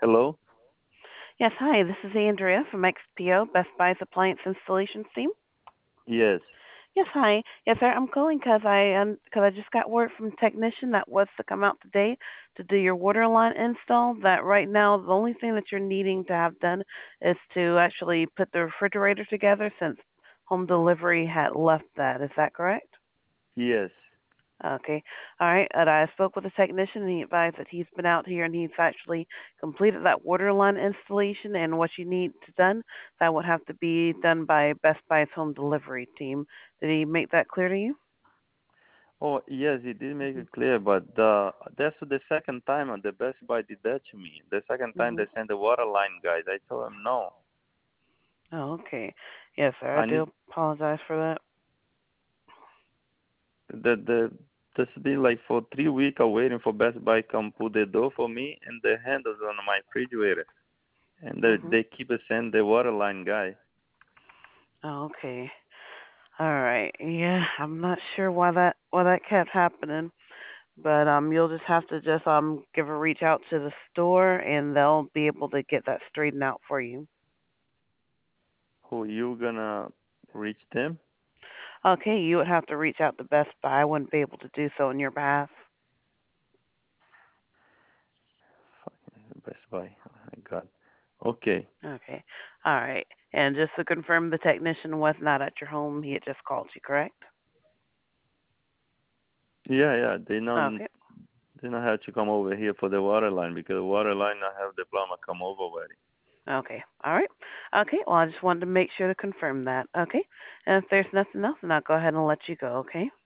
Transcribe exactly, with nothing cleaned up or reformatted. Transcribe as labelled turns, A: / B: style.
A: Hello?
B: Yes, hi. This is Andrea from X P O, Best Buy's Appliance Installations team.
A: Yes.
B: Yes, hi. Yes, sir. I'm calling because I um, cause I just got word from the technician that was to come out today to do your water line install. That right now the only thing that you're needing to have done is to actually put the refrigerator together since home delivery had left that. Is that correct?
A: Yes.
B: Okay. All right. And I spoke with the technician, and he advised that he's been out here and he's actually completed that water line installation. And what you need to done, that would have to be done by Best Buy's home delivery team. Did he make that clear to you?
A: Oh, yes, it did make
B: Mhm.
A: it clear, but uh, that's the second time uh, the Best Buy did that to me. The second time they
B: Mhm.
A: sent the water line guys. I told them no.
B: Oh, okay. Yes, sir. I
A: I need
B: do apologize for that.
A: the the this been like for three weeks I'm waiting for Best Buy come put the door for me and the handles on my refrigerator. And they
B: Mhm.
A: they keep sending the water line guy.
B: Oh, okay. All right. Yeah, I'm not sure why that why that kept happening. But um, you'll just have to just um give a reach out to the store, and they'll be able to get that straightened out for you.
A: Who you gonna reach them?
B: Okay, you would have to reach out to Best Buy. I wouldn't be able to do so on your behalf.
A: Best Buy. Oh my God. Okay.
B: Okay. All right. And just to confirm, the technician was not at your home. He had just called you, correct?
A: Yeah, yeah. They not
B: Okay.
A: they not have to come over here for the water line because the water line not have the plumber come over already.
B: Okay. All right. Okay. Well, I just wanted to make sure to confirm that. Okay. And if there's nothing else, then I'll go ahead and let you go. Okay.